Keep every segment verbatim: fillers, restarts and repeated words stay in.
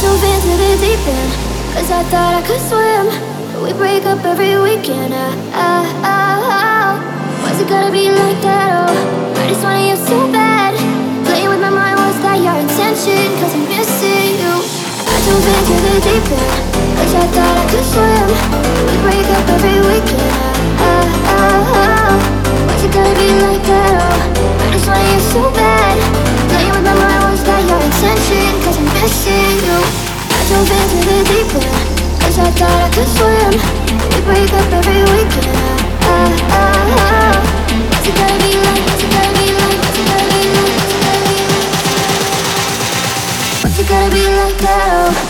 dove into the deep end, cause I thought I could swim. But we break up every weekend. Ah, ah, ah, ah. Was it gonna be like that? Oh, I just wanted you so bad. Playing with my mind, was that your intention? Cause I'm missing you. I dove into the deep end, cause I thought I could swim. But we break up every weekend. Ah, ah, ah, ah. Was it gonna be like that? Oh, I just wanted you so bad. Playing with my mind, was that your intention? Cause I'm missing you. I dove into the deep end, cause I thought I could swim. We break up every weekend. Ah, ah, ah, ah. What's it gonna be like? What's it gonna be like? What's it gonna be like? What's it gonna be like? What's it gonna be like that?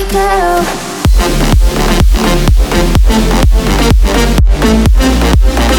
We'll be right back.